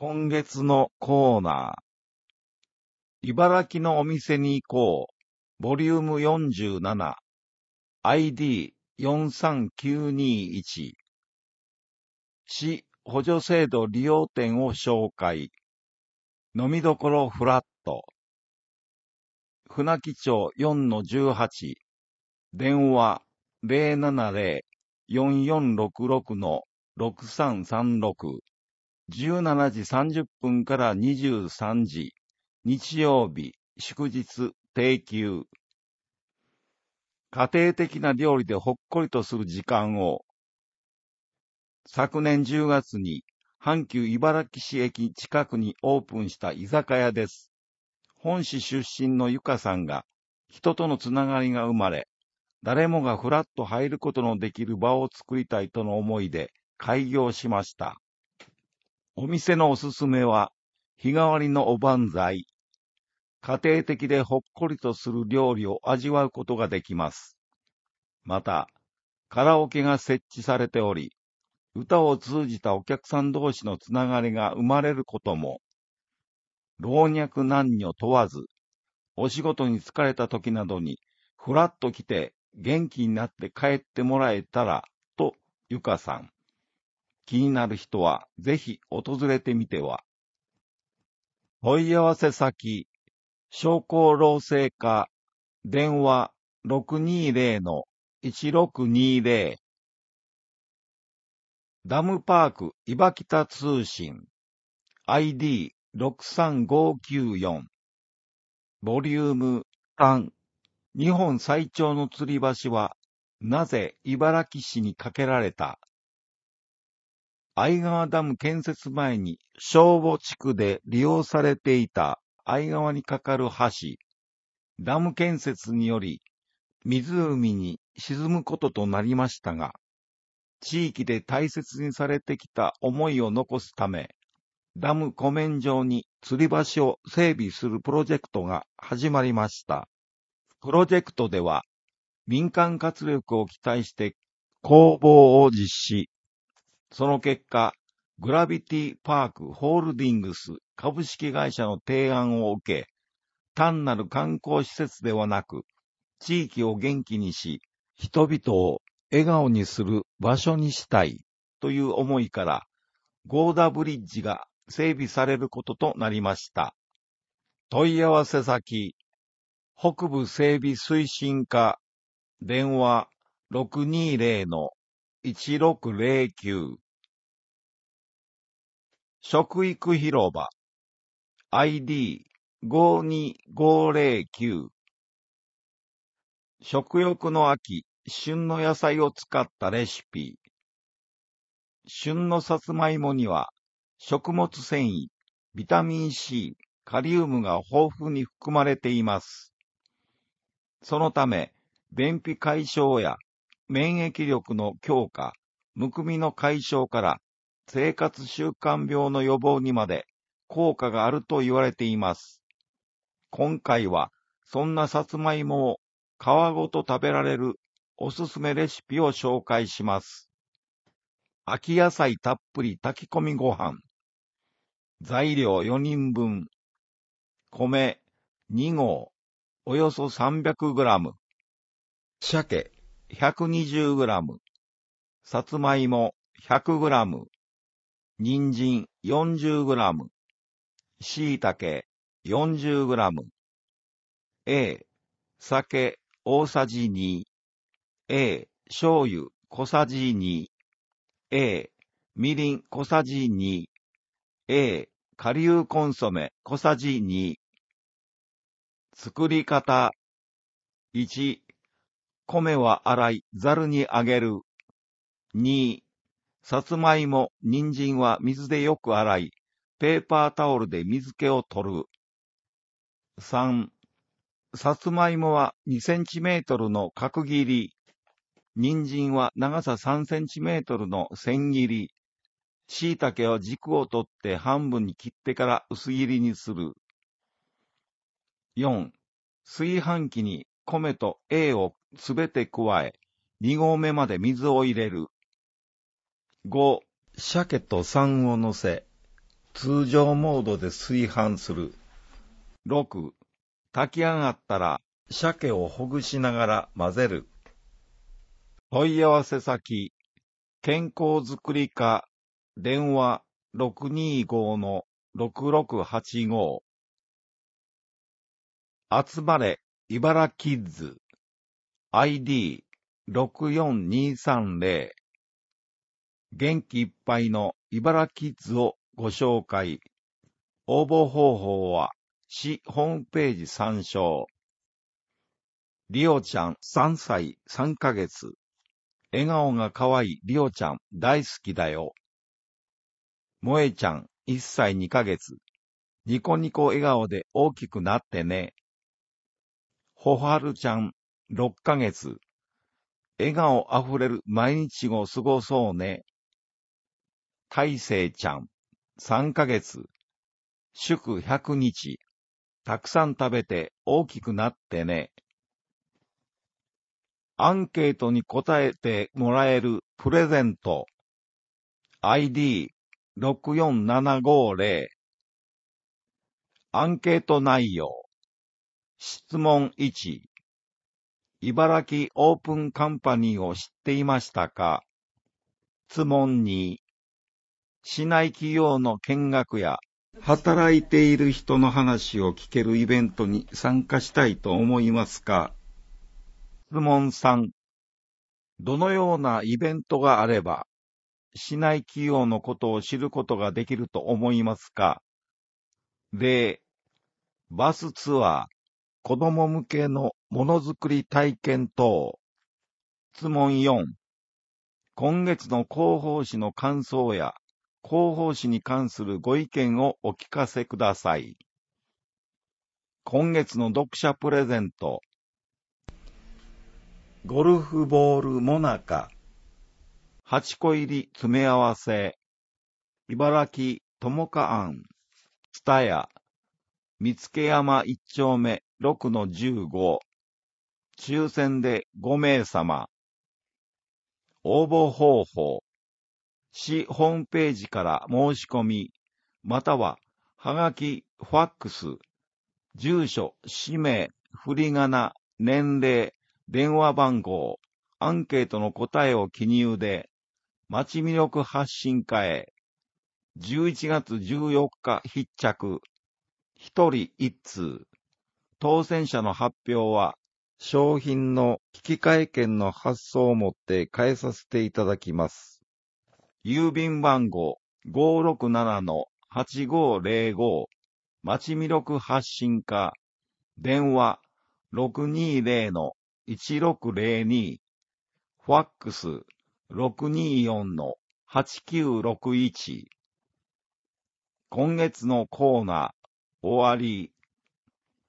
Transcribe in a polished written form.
今月のコーナー、茨城のお店に行こう、ボリューム47、ID43921、市補助制度利用店を紹介、飲みどころフラット、船木町4-18、電話070-4466-6336、17時30分から23時、日曜日、祝日、定休。家庭的な料理でほっこりとする時間を、昨年10月に阪急茨城市駅近くにオープンした居酒屋です。本市出身のゆかさんが、人とのつながりが生まれ、誰もがふらっと入ることのできる場を作りたいとの思いで開業しました。お店のおすすめは、日替わりのおばんざい。家庭的でほっこりとする料理を味わうことができます。また、カラオケが設置されており、歌を通じたお客さん同士のつながりが生まれることも、老若男女問わず、お仕事に疲れた時などに、ふらっと来て元気になって帰ってもらえたら、とゆかさん。気になる人はぜひ訪れてみては。問い合わせ先、商工労政課、電話620-1620、ダムパークいばきた通信、ID63594、ボリューム3、日本最長の吊り橋は、なぜ茨城市に架けられた？相川ダム建設前に正母地区で利用されていた相川に架かる橋、ダム建設により湖に沈むこととなりましたが、地域で大切にされてきた思いを残すため、ダム湖面上に吊り橋を整備するプロジェクトが始まりました。プロジェクトでは、民間活力を期待して公募を実施。その結果、グラビティパークホールディングス株式会社の提案を受け、単なる観光施設ではなく、地域を元気にし、人々を笑顔にする場所にしたいという思いから、ゴーダブリッジが整備されることとなりました。問い合わせ先、北部整備推進課、電話620-1609、食育広場、ID52509、食欲の秋、旬の野菜を使ったレシピ。旬のさつまいもには、食物繊維、ビタミン C、カリウムが豊富に含まれています。そのため、便秘解消や免疫力の強化、むくみの解消から生活習慣病の予防にまで効果があると言われています。今回は、そんなさつまいもを皮ごと食べられるおすすめレシピを紹介します。秋野菜たっぷり炊き込みご飯。材料4人分。米2合、およそ 300g。鮭 120g。さつまいも 100g。人参 40g。しいたけ 40g。A、酒大さじ2。A、醤油小さじ2。A、みりん小さじ2。A、顆粒コンソメ小さじ2。作り方。1、米は洗い、ざるにあげる。2、さつまいも、人参は水でよく洗い、ペーパータオルで水気を取る。3、さつまいもは2センチメートルの角切り。人参は長さ3センチメートルの千切り。しいたけは軸を取って半分に切ってから薄切りにする。4、炊飯器に米と A をすべて加え、2合目まで水を入れる。5、鮭と3を乗せ、 通常モードで炊飯する。6、炊き上がったら鮭をほぐしながら混ぜる。問い合わせ先、健康づくり課、電話625-6685。集まれ、茨キッズ。ID64230。元気いっぱいの茨キッズをご紹介。応募方法は、市ホームページ参照。りおちゃん3歳3ヶ月。笑顔がかわいいりおちゃん大好きだよ。もえちゃん1歳2ヶ月。ニコニコ笑顔で大きくなってね。ほはるちゃん6ヶ月。笑顔あふれる毎日を過ごそうね。たいせいちゃん3ヶ月。祝100日。たくさん食べて大きくなってね。アンケートに答えてもらえるプレゼント。ID64750。アンケート内容。質問1。茨城オープンカンパニーを知っていましたか？質問2。市内企業の見学や働いている人の話を聞けるイベントに参加したいと思いますか？質問3。どのようなイベントがあれば、市内企業のことを知ることができると思いますか？例、バスツアー、子供向けのものづくり体験等。質問4。今月の広報誌の感想や、広報誌に関するご意見をお聞かせください。今月の読者プレゼント。ゴルフボールモナカ。8個入り詰め合わせ。茨城友果庵。ツタヤ。見附山1丁目6-15。抽選で5名様。応募方法。市ホームページから申し込み、または、はがき、ファックス、住所、氏名、振り仮名、年齢、電話番号、アンケートの答えを記入で、町魅力発信課へ、11月14日必着、一人一通。当選者の発表は、商品の引換券の発送をもって返させていただきます。郵便番号567-8505、町魅力発信課、電話620-1602、ファックス624-8961。今月のコーナー、終わり。